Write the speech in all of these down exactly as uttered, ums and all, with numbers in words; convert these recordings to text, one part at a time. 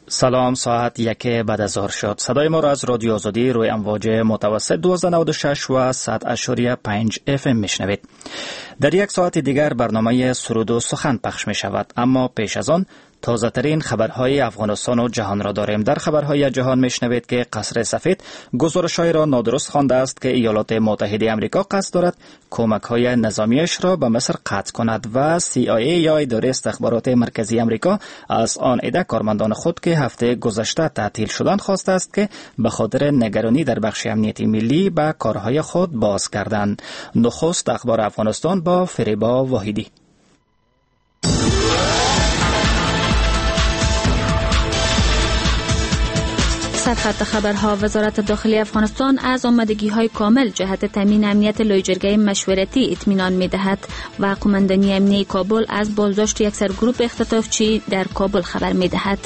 سلام، ساعت یک بعد از ظهر شد. صدای ما را از رادیو آزادی روی امواج متوسط دویست و نود و شش و صد اشاری پنج اف ام میشنوید. در یک ساعت دیگر برنامه سرود و سخن پخش می شود، اما پیش از آن تازه ترین خبرهای افغانستان و جهان را داریم. در خبرهای جهان میشنوید که قصر سفید گزارش‌های را نادرست خوانده است که ایالات متحده آمریکا قصد دارد کمک‌های نظامیش را به مصر قطع کند و سی آی ای یا اداره استخبارات مرکزی آمریکا از آن عده کارمندان خود که هفته گذشته تعطیل شدند خواسته است که به خاطر نگرانی در بخش امنیتی ملی به کارهای خود باز کردند. نخست اخبار افغانستان با فریبا واحدی. سرخط خبرها. وزارت داخلی افغانستان از آمادگی‌های کامل جهت تامین امنیت لایجرگه مشورتی اطمینان می‌دهد و قماندانی امنیتی کابل از بازداشت یک سرگروه اختطافچی در کابل خبر می‌دهد.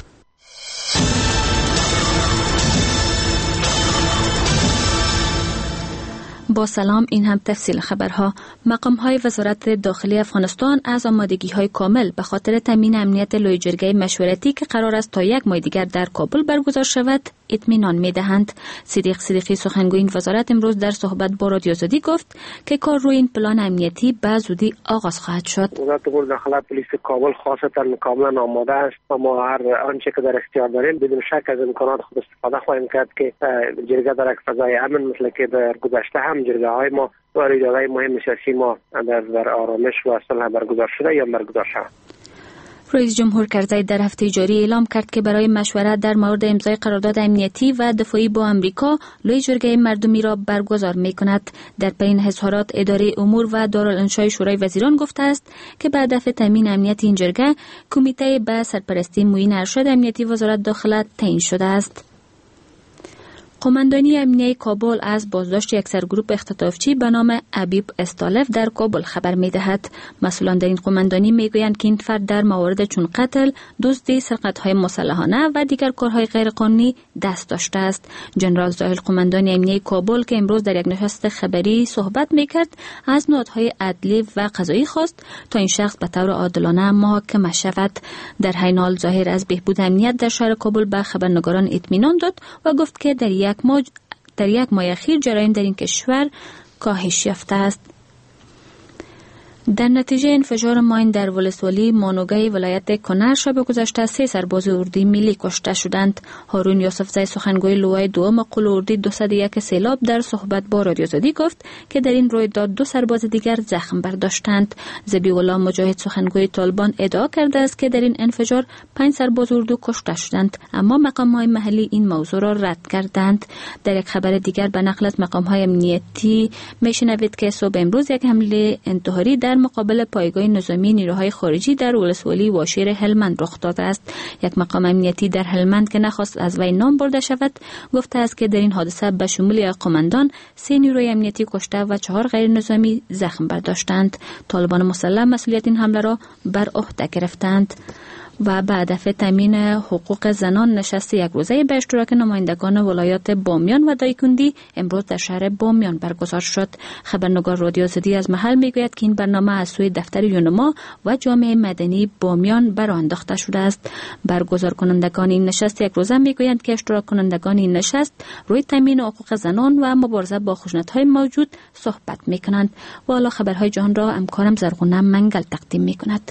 با سلام، این هم تفصیل خبرها. مقام‌های وزارت داخلی افغانستان از آمادگی‌های کامل به خاطر تامین امنیت لایجرگه مشورتی که قرار است تا یک ماه دیگر در کابل برگزار شود اطمینان می‌دهند. صدیق صدیقی سخنگوی این وزارت امروز در صحبت با رادیو آزادی گفت که کار روی این پلان امنیتی به زودی آغاز خواهد شد. وزارت داخلی پلیس کابل خاصتا کاملا آماده است و ما هر آنچه که در اختیار داریم بدون شک از امکانات خود استفاده خواهیم کرد که جرگه در یک فضای امن مثل که در گذشته هم جرگه های ما و ایجادهای مهم سیاسی ما در, در آرامش و صلح برگزار شده یا برگزار شود. رئیس جمهور کرزی در هفته جاری اعلام کرد که برای مشورت در مورد امضای قرارداد امنیتی و دفاعی با آمریکا لایجرگه مردمی را برگزار می‌کند. در پایین اظهارات اداره امور و دارالانشای شورای وزیران گفته است که به هدف تامین امنیت این جرگه کمیته به سرپرستی معین ارشد امنیتی وزارت داخله تعیین شده است. قماندانی امنیتی کابل از بازداشت یک سرگروه اختطافچی به نام ابیب استالف در کابل خبر می‌دهد. مسئولان در این قماندانی می‌گویند که این فرد در موارد چون قتل، دزدی، سرقت‌های مسلحانه و دیگر کارهای غیرقانونی دست داشته است. جنرال زاهل قماندانی امنیتی کابل که امروز در یک نشست خبری صحبت می‌کرد، از نهادهای عدلی و قضایی خواست تا این شخص به طور عادلانه محاکمه شود. در حین حال ظاهر از بهبود امنیت در شهر کابل به خبرنگاران اطمینان داد و گفت که در یک ماه در یک ماه اخیر جرایم در این کشور کاهش یافته است. در نتیجه انفجار ماین در ولسوالی مانوگای ولایت کنر شب گذشته سه سرباز اردی ملی کشته شدند. هارون یوسفزی سخنگوی لوای دوم قل اردی دویست و یک سیلاب در صحبت با رادیو آزادی گفت که در این رویداد دو سرباز دیگر زخم برداشتند. ذبیح الله مجاهد سخنگوی طالبان ادعا کرده است که در این انفجار پنج سرباز اردو کشته شدند، اما مقام‌های محلی این موضوع را رد کردند. در یک خبر دیگر به نقل از مقام‌های امنیتی میشنوید که صبح امروز یک حمله انتحاری در مقابل پایگاه نظامی نیروهای خارجی در ولسوالی واشیر هلمند رخ داده است. یک مقام امنیتی در هلمند که نخواست از وی نام برده شود گفته است که در این حادثه به شمول یک قماندان، سه نیروی امنیتی کشته و چهار غیر نظامی زخم برداشتند. طالبان مسلح مسئولیت این حمله را بر عهده گرفتند. و به هدف تامین حقوق زنان نشست یک روزه به اشتراک نمایندگان ولایات بامیان و دایکندی امروز در شهر بامیان برگزار شد. خبرنگار رادیو آزادی از محل میگوید که این برنامه از سوی دفتر یونما و جامعه مدنی بامیان برآ انداخته شده است. برگزار کنندگان این نشست یک روزه میگویند که اشتراک کنندگان این نشست روی تامین حقوق زنان و مبارزه با خشونت‌های موجود صحبت میکنند. و حالا خبرهای جهان را همکارم زرغونه منگل تقدیم میکند.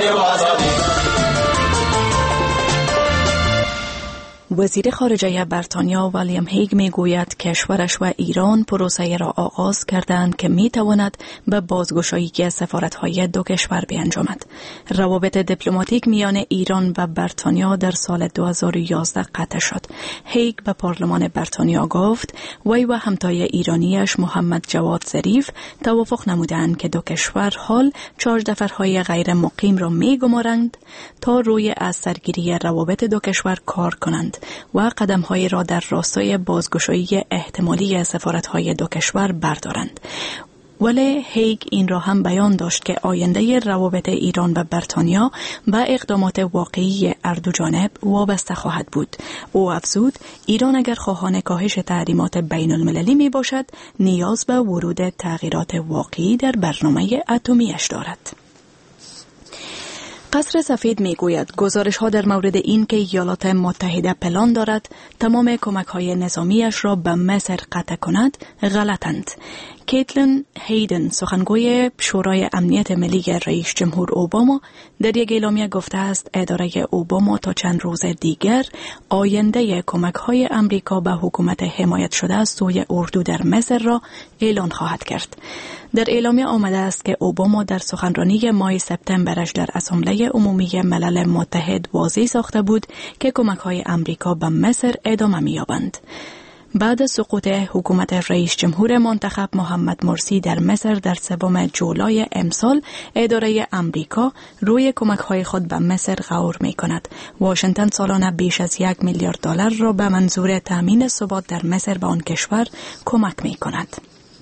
وزیر خارجه بریتانیا ویلیام هیگ می گوید کشورش و ایران پروسه را آغاز کردند که می تواند به بازگشایی سفارت‌های دو کشور بیانجامد. روابط دیپلماتیک میان ایران و بریتانیا در سال دو هزار و یازده قطع شد. هیگ به پارلمان بریتانیا گفت وی و همتای ایرانیش محمد جواد ظریف توافق نمودند که دو کشور حال چهارده نفرهای غیر مقیم را می گمارند تا روی از سرگیری روابط دو کشور کار کنند و قدم‌های را در راستای بازگشایی احتمالی سفارت‌های دو کشور بردارند. ولی هیگ این را هم بیان داشت که آینده روابط ایران و بریتانیا به اقدامات واقعی هر دو جانب وابسته خواهد بود. او افزود ایران اگر خواهان کاهش تحریمات بین المللی می باشد نیاز به ورود تغییرات واقعی در برنامه اتمیش دارد. قصر سفید می گوید گزارش ها در مورد این که ایالات متحده پلان دارد تمام کمک های نظامیش را به مصر قطع کند غلطند. کیتلین هیدن سخنگوی شورای امنیت ملی رئیس جمهور اوباما در یک اعلامیه گفته است اداره اوباما تا چند روز دیگر آینده کمک های امریکا به حکومت حمایت شده از سوی اردو در مصر را اعلان خواهد کرد. در اعلامیه آمده است که اوباما در سخنرانی ماه سپتامبرش در اسامبله عمومی ملل متحد واضح ساخته بود که کمک های امریکا به مصر ادامه می‌یابند. بعد از سقوط حکومت رئیس جمهور منتخب محمد مرسی در مصر در سوم جولای امسال، اداره امریکا روی کمک‌های خود به مصر غور می‌کند. واشنگتن سالانه بیش از یک میلیارد دلار را به منظور تامین ثبات در مصر به آن کشور کمک می‌کند.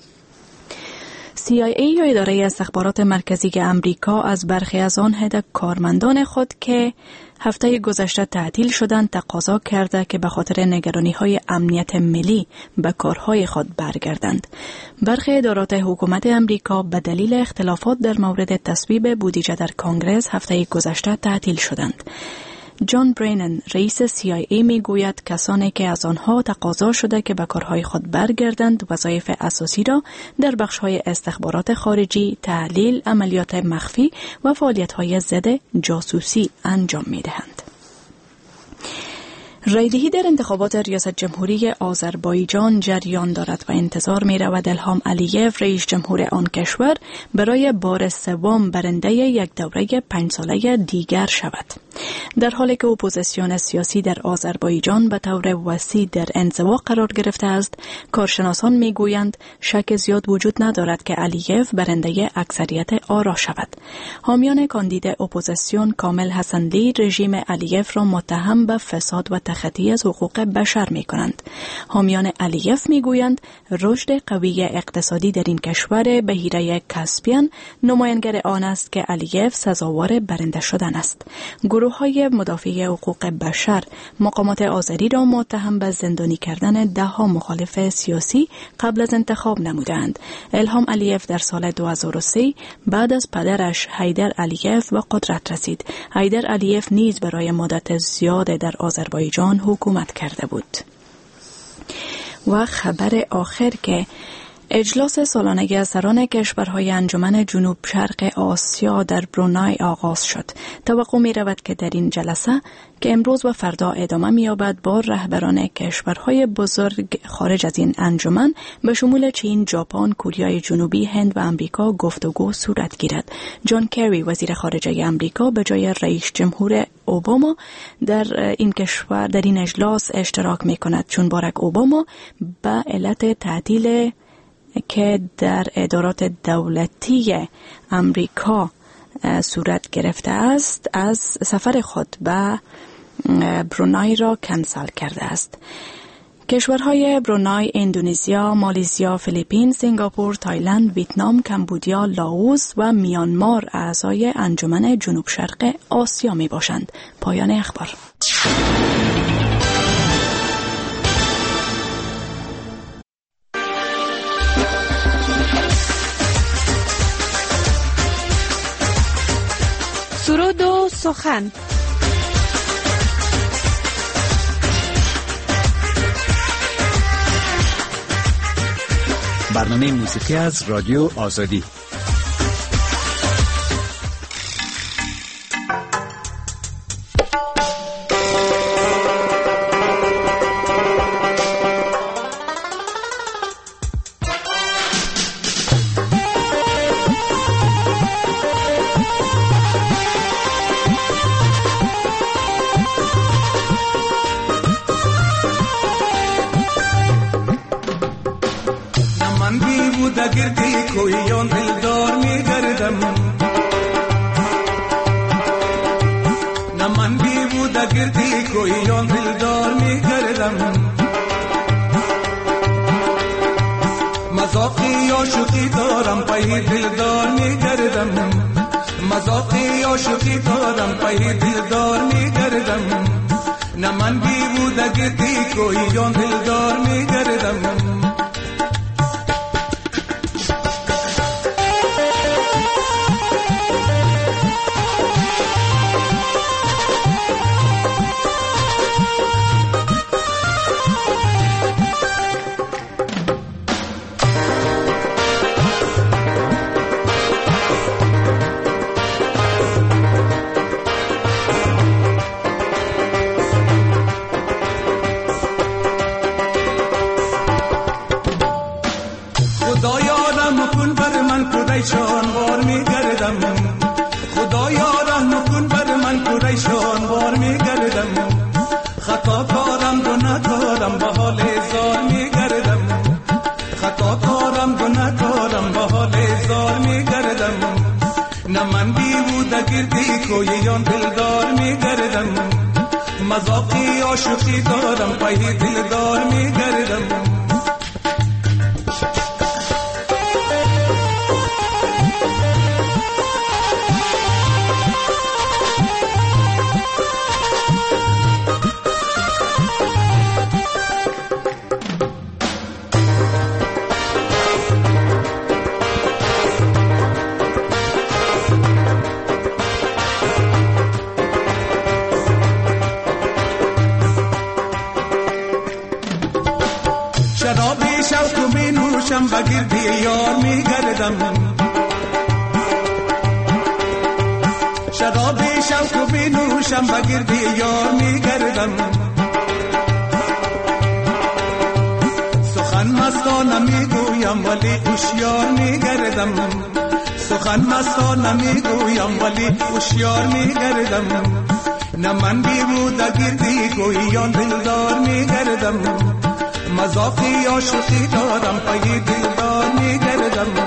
سی آی ای یا اداره استخبارات مرکزی امریکا از برخی از آن هده کارمندان خود که هفته گذشته تعطیل شدند تقاضا کرده که به خاطر نگرانی‌های امنیت ملی به کارهای خود برگردند. برخی ادارات حکومت امریکا به دلیل اختلافات در مورد تصویب بودجه در کنگره هفته گذشته تعطیل شدند. جان برینن رئیس سی آی ای می گوید کسانی که از آنها تقاضا شده که به کارهای خود برگردند وظایف اساسی را در بخش‌های استخبارات خارجی، تحلیل، عملیات مخفی و فعالیت‌های ضد جاسوسی انجام می‌دهند. رایدهی در انتخابات ریاست جمهوری آذربایجان جریان دارد و انتظار می رود الهام علیف رئیس جمهور آن کشور برای بار سوم برنده یک دوره پنج ساله دیگر شود. در حالی که اپوزیسیون سیاسی در آذربایجان به طور وسیع در انزوا قرار گرفته است، کارشناسان می گویند شک زیاد وجود ندارد که علیف برنده اکثریت آرا شود. حامیان کاندید اپوزیسیون کامل حسنلی رژیم علیف را متهم به فساد و تخطی از حقوق بشر می کنند. حامیان علیف می گویند رشد قوی اقتصادی در این کشور بحیره کاسپین نمایانگر آن است که علیف سزاوار برنده شدن است. گروه های مدافع حقوق بشر مقامات آذری را متهم به زندانی کردن ده ها مخالف سیاسی قبل از انتخاب نمودند. الهام علیف در سال دو هزار و سه بعد از پدرش حیدر علیف به قدرت رسید. حیدر علیف نیز برای مدت زیاد در آذربایجان حکومت کرده بود. و خبر آخر که اجلاس سالانه سران کشورهای انجمن جنوب شرق آسیا در برونای آغاز شد. توقع می رود که در این جلسه که امروز و فردا ادامه می یابد با رهبران کشورهای بزرگ خارج از این انجمن به شمول چین، ژاپن، کره جنوبی، هند و امریکا گفتگو صورت گیرد. جان کری وزیر خارجه امریکا به جای رئیس جمهور اوباما در این کشور در این اجلاس اشتراک می کند، چون باراک اوباما به علت تعطیل که در ادارات دولتی امریکا صورت گرفته است از سفر خود به برونای را کنسل کرده است. کشورهای برونای، اندونزیا، مالزیا، فیلیپین، سنگاپور، تایلند، ویتنام، کمبودیا، لاوس و میانمار اعضای انجمن جنوب شرق آسیا می باشند. پایان اخبار. سرود و سخن. برنامه موسیقی از رادیو آزادی. مذاقی عاشقی دارم پای دلدار میگردم، مذاقی عاشقی دارم پای دلدار میگردم، نه من بیهودگی کویان دلدار میگردم. مذاقی عاشقی دارم پای دلدار میگردم. بگیردی یار میگردم، شرابی شوق بی نوشم بگیردی یار میگردم. سخن مستانه میگویم ولی هوشیار میگردم، سخن مستانه میگویم ولی هوشیار میگردم. نه من بیهوده گردی گویان دلدار میگردم، مذاقی عاشقی دارم پای دلدار میگردم.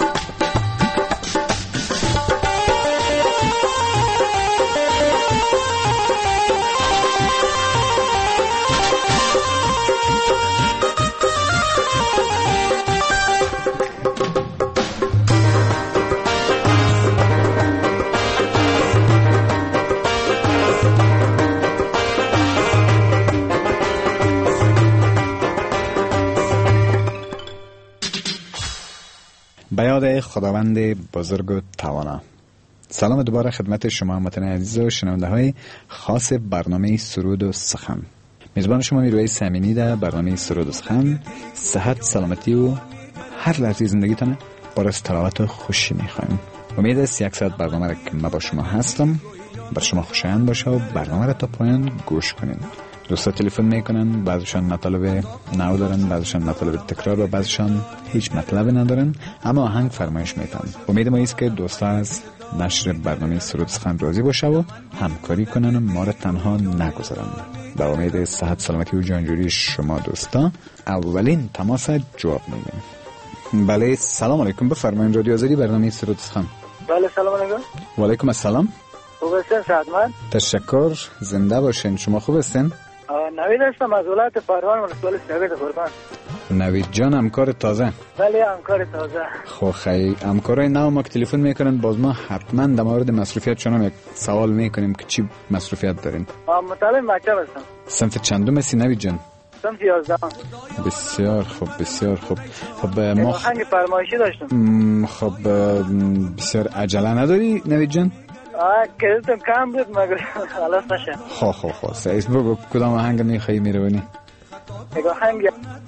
به یاد خداوند بزرگ و توانا. سلام دوباره خدمت شما هموطنان عزیز و شنونده های خاص برنامه سرود و سخن. میزبان شما میرویس امینی در برنامه سرود و سخن. صحت، سلامتی و هر لحظه زندگیتان برای تلاوت و خوشی میخوایم. امید است یک ساعت برنامه را که من با شما هستم بر شما خوشایند باشه و برنامه را تا پایان گوش کنین. دوستا تلفن میکنن، بعضیشان مطالب نو دارن، بعضیشان مطالب تکرار و بعضیشان هیچ مطلب ندارن، اما آهنگ فرمایش میتن. امید ما است که دوستا از نشر برنامه سرود سخن راضی باشه و همکاری کنن و ما را تنها نگذارن. با امید صحت، سلامتی و جانجوری شما دوستا اولین تماس جواب میدیم. بله، سلام علیکم، بفرمایید. رادیو آزادی برنامه سرود سخن. بله، سلام علیکم. و علیکم السلام. خوب هستین سعدمند؟ تشکر، زنده باشین. شما خوب هستین؟ نوید هستم از ولایت پروان ولسوالی سرود قربان. نوید جان، همکار تازه؟ بله، همکار تازه. خب خیلی همکارای نو ما که تلفن میکنن باز ما حتما در مورد مصروفیت شما یک سوال میکنیم که چی مصروفیت دارین؟ مطالب مکتب هستم. صنف چندم هستی نوید جان؟ صنف یازده. بسیار خوب، بسیار خوب. خب ما آهنگ فرمایشی داشتم. خب بسیار عجله نداری نوید جان؟ آه کردم کم بود مگر خلاص نشه. خب خب خب سعید بگو کدام آهنگ میخوایی میروانی؟ یک آهنگ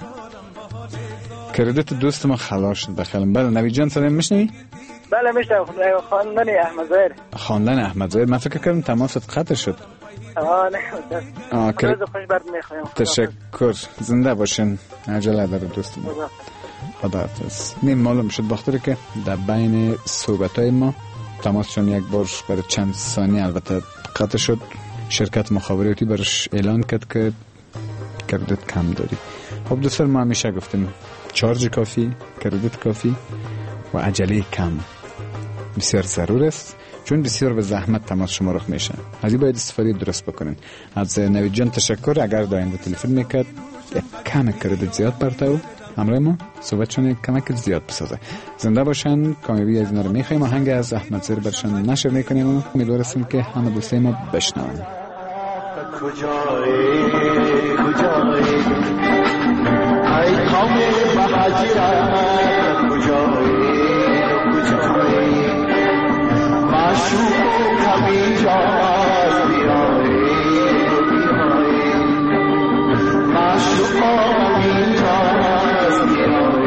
کردت دوست ما خلاص شد بخیرم. بله نوید جان، صدای میشنوی؟ بله میشنوم. خواندن احمد ظاهر. خواندن احمد ظاهر. من فکر کردم تماست قطع شد. آه نه آه کرد. خوش برد میخوایم. تشکر، زنده باشین. عجله داره دوست ما. خدا حافظ. نیم معلوم شد بخاطر که در بین صحبتای ما تماسشون یک بار برای چند ثانیه البته قطع شد. شرکت مخابراتی برش اعلان کرد که کردت کم داری. خب دوستان، ما همیشه گفتیم چارج کافی، کردت کافی و عجله کم بسیار ضرور است، چون بسیار به زحمت تماس شما رخ میشه. از این باید استفاده درست بکنین. از نوید جان تشکر. اگر داینده تلفن میکرد یک کم کردت زیاد برتاو همراه ما صحبتشون یک کمک زیاد بسازه. زنده باشن. کامیابی از اینا رو میخوایم. آهنگ از احمد ظاهر برشان نشر میکنیم و امیدوارم که همه دوستای ما بشنون. کجایی کجایی ای قوم مهاجران، کجایی کجایی معشوق کمی جاست بیایی بیایی معشوق کمی جاست بیایی.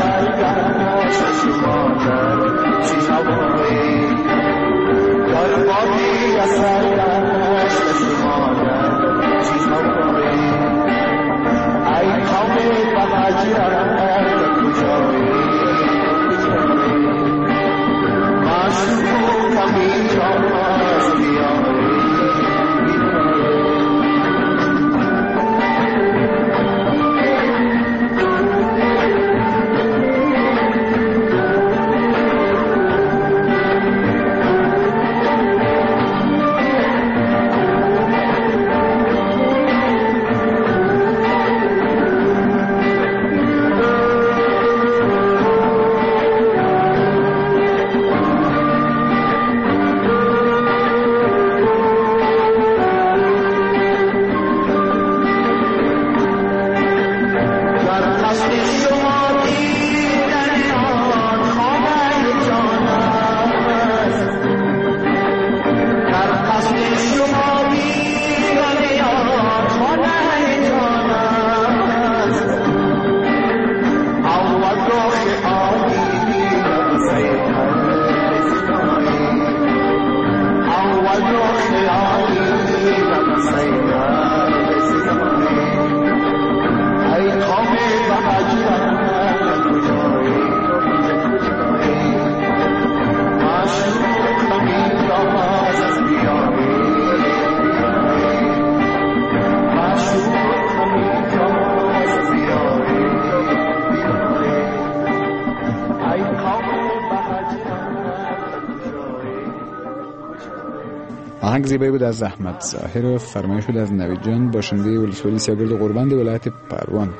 آهنگ زیبایی بود از احمد ظاهر و فرمایش بود از نوید جان باشنده ولسوالی سیاگرد قربند ولایت پروان.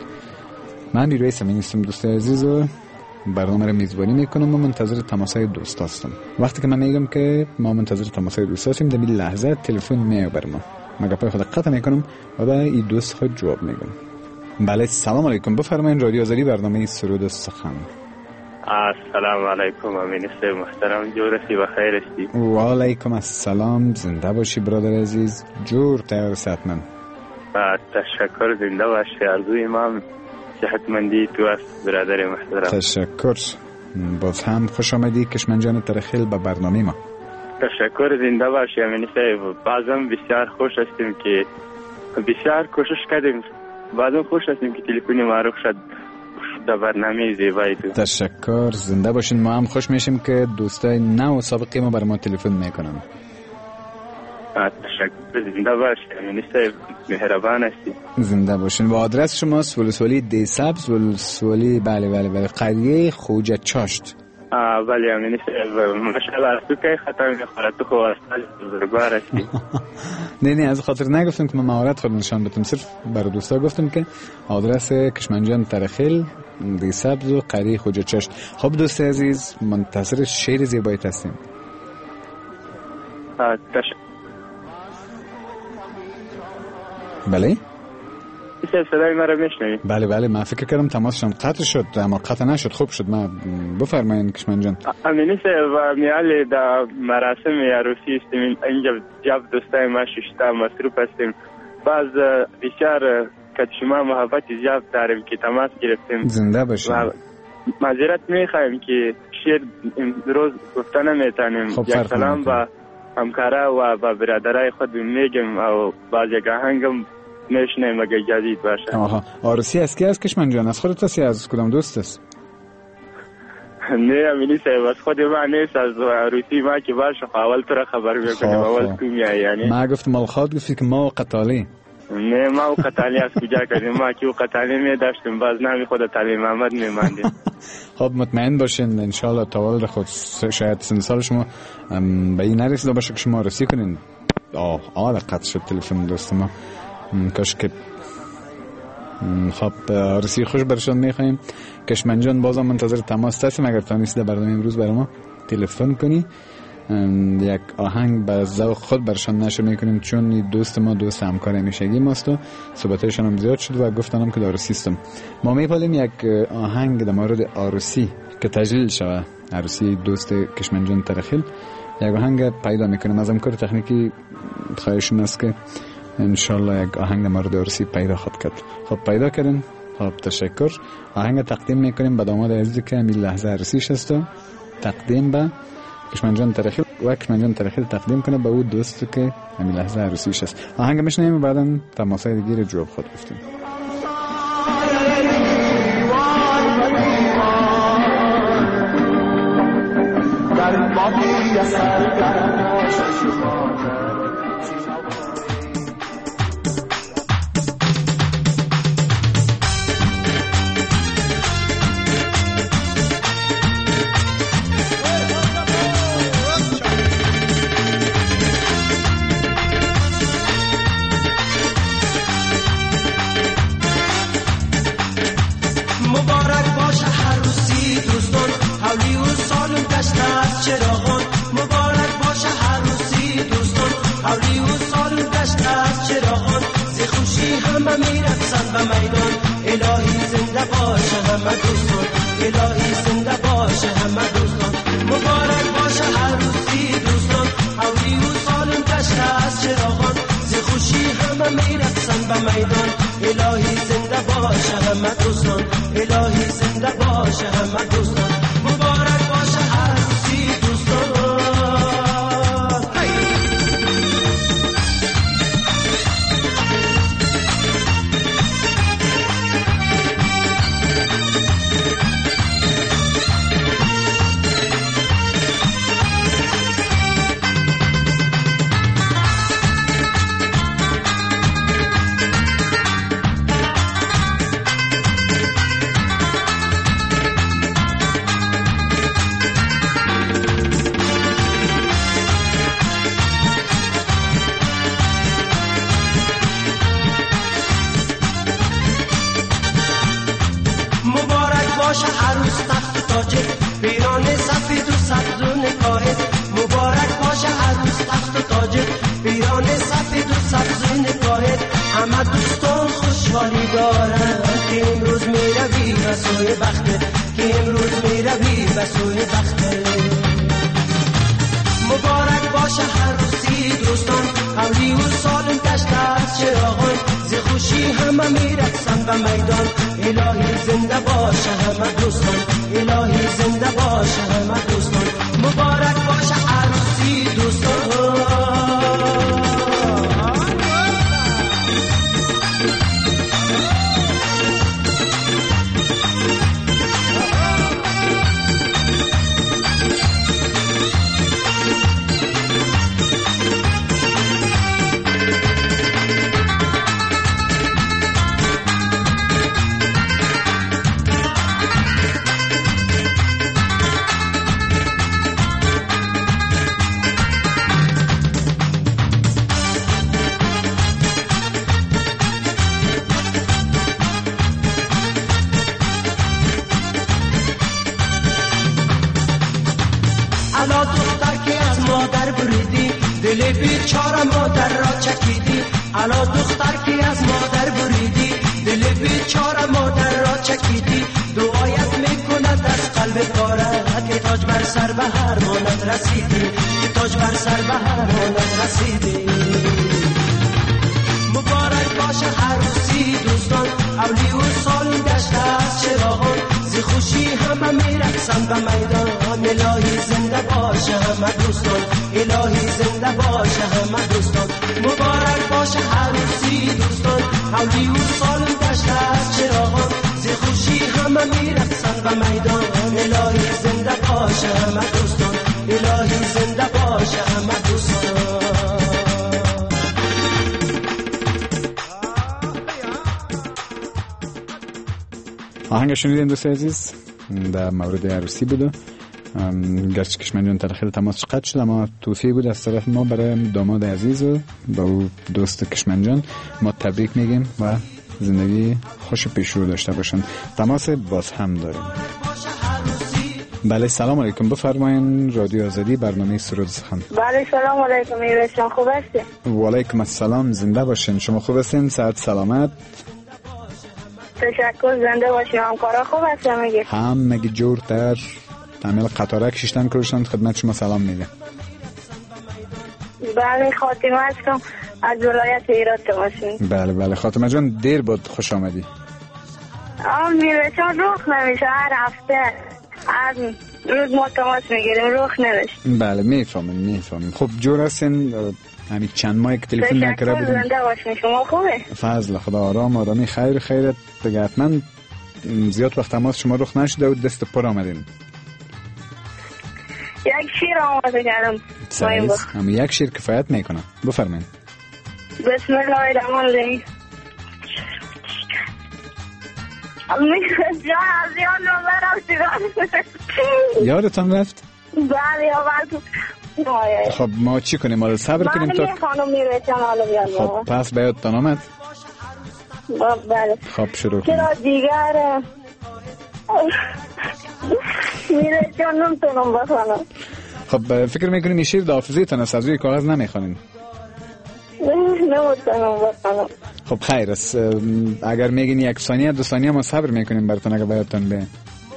من نیروی سمین هستم دوست عزیز و برنامه رو میزبانی میکنم و منتظر تماسای دوست هستم. وقتی که من میگم که ما منتظر تماسای دوست هستیم در این لحظه تلفن میبرم من گپای خود قطع میکنم و به این دوست خود جواب میگم. بله سلام علیکم، بفرمایید رادیو آزادی برنامه سرود و سخن. السلام علیکم امین صاحب محترم، جور هستی و خیر هستی؟ و علیکم السلام، زنده باشی برادر عزیز، جور تیار ساتمن. تشکر، زنده باشی، آرزوی ما صحتمندی تو است برادر محترم. تشکر، باز هم خوش آمدی کشمنجان ترخیل به برنامه ما. تشکر، زنده باشی امین صاحب. بازم بسیار خوش هستیم که بسیار کوشش کردیم، بازم خوش هستیم که تلفنی معروف شد در برنامه زیبایی تو. تشکر، زنده باشین. ما هم خوش میشیم که دوستای نو سابقه ما بر ما تلفن میکنن. تشکر، زنده باشی امین صاحب، مهربان هستی. زنده باشین. و آدرس شماست ولسوالی دی سبز، ولسوالی بله بله بله قریه خوجه چاشت. آه بله امین صاحب، ماشاءالله تو که خطا میخوره، تو خواه استاد بزرگوار هستی. نه نه از خاطر نگفتم که من مهارت خود نشان بدم، صرف برای دوستا گفتم که آدرس کشمنجان ترخیل دی سبز و قریه خوجه چاشت. خب دوست عزیز منتظر شعر زیبایی هستیم. تشکر. بله این صدای مرا میشنوی؟ بله بله، من فکر کردم تماسشم قطع شد اما قطع نشد. خوب شد. من بفرمایید کشمنجان. امینی صاحب، میالی در مراسم عروسی هستیم اینجا، جاب دوستای ما ششتا مصروف هستیم. باز بسیار که شما محبت زیاد داریم که تماس گرفتیم. زنده باشید. معذرت میخوایم که شعر روز گفته نمیتونیم. خب یک سلام با همکارا و با برادرای خود میگیم و باز یک آهنگم میشنیم اگه اجازه باشه. آها، عروسی از کی از کشمنجان؟ از خودت هستی از کدام دوست است؟ نه امینی صاحب، از خود ما نیست، از عروسی ما که باشه اول تو را خبر میکنیم. اول تو میای یعنی ما گفتم ملخات گفتی که ما و قطالی. نه ما و قطالی از کجا کردیم؟ ما که و قطالی می داشتیم، باز نامی خود تعالی محمد میماندیم. خب مطمئن باشین انشالله تاول خود شاید سن سال شما به این نرسیده باشه که شما عروسی کنین. آه آه قطع شد تلفن دوست ما. کاش که خب عروسی خوش برشان میخواییم. کشمنجان بازم منتظر تماس هستیم. اگر تانیسته برنامه امروز برای ما تلفن کنی یک آهنگ به ذوق خود برشان نشر میکنیم، چون دوست ما دوست همکار همیشگی ماست و صحبتایشان هم زیاد شد و گفتنم که عروسی هستم. ما میپالیم یک آهنگ در مورد عروسی که تجلیل شود، عروسی دوست کشمنجان ترخیل. یک آهنگ پیدا میکنیم. از همکار تکنیکی خواهشم است که انشالله یک آهنگ در مورد عروسی پیدا خود کرد. خب پیدا کردن خب تشکر. آهنگ تقدیم میکنیم به داماد عزیزی که همین لحظه عروسیش است و تقدیم به کشمن جان تاریخی و کشمن جان تاریخی تقدیم کنه به او دوستی که همین لحظه عروسیش است. آهنگ میشنیم و بعداً تماسای دیگه رو جواب خود گفتیم. در باقی سرگرمش شما آهنگ شنیدین دوست عزیز در مورد عروسی بود. گرچه کشمن جان تلخیل تماس قطع شد اما توصیه بود از طرف ما برای داماد عزیز و با او دوست کشمن جان ما تبریک میگیم و زندگی خوش پیش رو داشته باشن. تماس باز هم داریم. بله سلام علیکم، بفرمایین رادیو آزادی برنامه سرود سخن. بله سلام علیکم، ایران خوب هستی؟ و علیکم السلام، زنده باشین. شما خوب هستین؟ صحت سلامت؟ تشکر، زنده باشیم. همکارا خوب هستن؟ میگه هم مگه جورتر تعمیل قطارک شیشتن کروشتن خدمت شما سلام میده. بله خاتمه هستم از ولایت ایران تماشین. بله بله خاتمه جان دیر بود خوش آمدی. آم میره چون رخ نمیشه هر هفته هر روز ما تماس میگیریم رخ نمیشه. بله میفهمم میفهمم. خب جور هستین همین چند ماه که تلفن نکرده بودیم. تشکر زنده باشین شما خوبه؟ فضل خدا آرام آرامی خیر خیرت دیگه. حتما زیاد وقت تماس شما رخ نشده و دست پر آمدین. یک شیر آماده کردم. سعید همین یک شیر کفایت میکنه. بفرمایید. بسم الله الرحمن الرحیم. یادتان رفت؟ بله یادم. خب ما چی کنیم؟ حالا صبر کنیم تا خانم میرسم حالا بیان. خب پس به یادتان آمد؟ بله. خب شروع کنیم. چرا دیگر میرسم نمیتونم بخوانم. خب فکر میکنیم این شیر دافزیتان است، از روی کاغذ نمیخوانیم؟ نمیتونم بخوانم. خب خیر است. اگر میگین یک ثانیه دو ثانیه ما صبر میکنیم براتون اگر باید به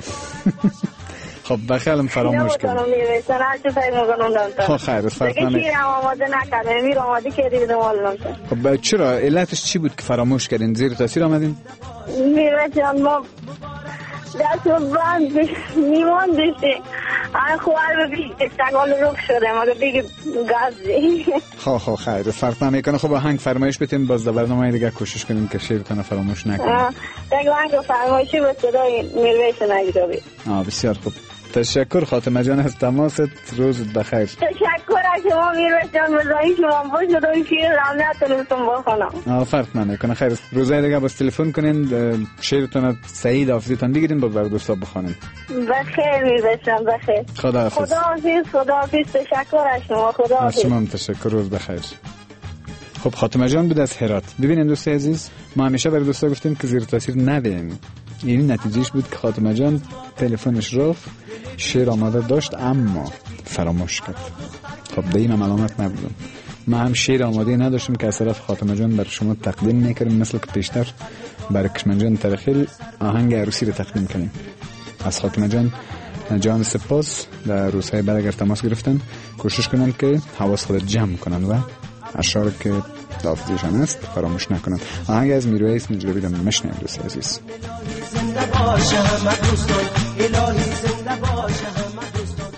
خب بخیالم فراموش کنیم. نمیتونم میرسن هر چه فکر میکنم. خب خیر است فرق نمیکنه. دیگه شیرم آماده نکردم میر آماده کردی بدم حال خب چرا علتش چی بود که فراموش کردین؟ زیر تاثیر آمدین؟ میرسن ما دست رو بند میمان دیشتی آن خوار ببین استقال رخ شده مگه بگی گازی. خب خب خیر فرق نمیکنه. خب آهنگ فرمایش بتین باز در برنامه دیگه کوشش کنیم که شیرتون فراموش نکنیم. دیگه آهنگ فرمایشی به صدای میرویس نجیبی. آه بسیار خوب. تشکر خاتمه جان از تماست. روزت بخیر. تشکر از شما میرویس جان. بزایی شما باشه دوی شیر رامنتونستم بخونم. آه فرق نمیکنه. خیر روزای دیگه باز تلفن کنین شیرتون سعید حافظیتان بگیرین باز بر دوستا بخونین. بخیر میرویس جان بخیر. خداحافظ. خداحافظ خداحافظ. تشکر از شما. خداحافظ. شما هم تشکر. روز بخیر. خب خاتمه جان بود از هرات. ببینید دوستای عزیز ما همیشه برای دوستا گفتیم که زیر تاثیر ندین. این نتیجهش بود که خاتمه جان تلفنش رفت شیر آماده داشت اما فراموش کرد. خب ده اینم علامت نبودم. ما هم شیر آماده نداشتیم که از طرف خاتمه جان بر شما تقدیم میکردیم مثل که پیشتر برای کشمن جان ترخیل آهنگ عروسی رو تقدیم کنیم. از خاتمه جان جان سپاس. در روزهای بعد اگر تماس گرفتن کوشش کنن که حواس خود جمع کنن و اشعار که دافتیشان است فراموش نکنن. آهنگ از میرویس نجیبی دم مشنیم دوست عزیز. زنده باشه همه دوستان الهی زنده باشه همه دوستان.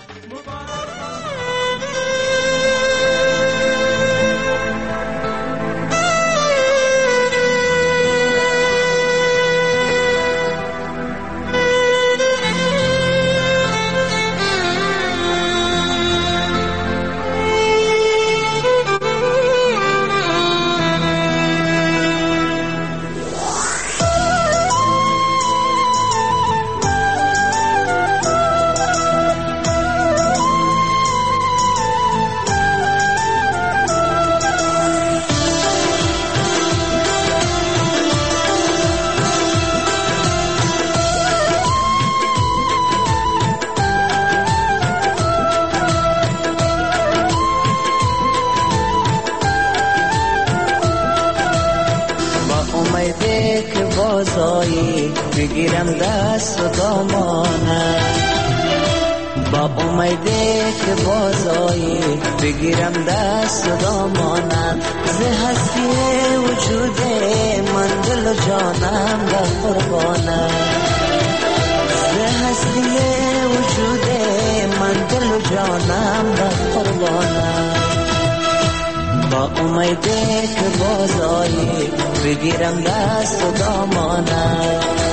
بگیرم دست و دامانه با امیده که بازایی بگیرم دست و دامانه ز هستی وجود من دل و جانم در قربانه ز هستی وجود من دل و جانم در قربانه با امیده که بازایی بگیرم دست و دامانه